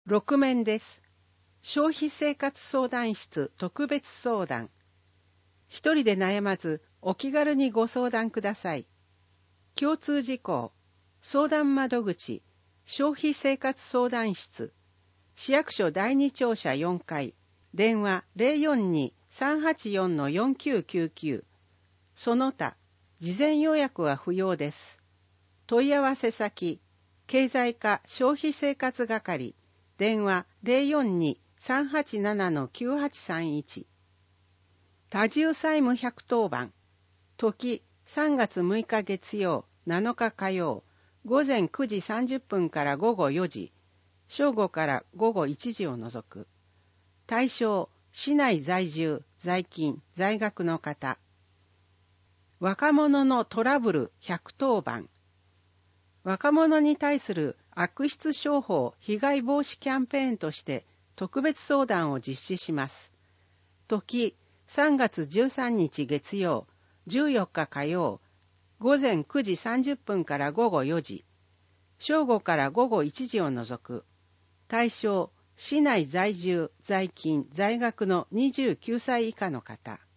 6面です。消費生活相談室特別相談。一人で悩まずお気軽にご相談ください。共通事項、相談窓口、消費生活相談室、市役所第二庁舎4階、電話 042-384-4999。その他、事前予約は不要です。問い合わせ先、経済課消費生活係、電話 042-387-9831。多重債務110番。時3月6日月曜、7日火曜、午前9時30分から午後4時、正午から午後1時を除く。対象、市内在住、在勤、在学の方。若者のトラブル110番。若者に対する悪質商法被害防止キャンペーンとして特別相談を実施します。時3月13日月曜、14日火曜、午前9時30分から午後4時、正午から午後1時を除く。対象、市内在住、在勤、在学の29歳以下の方。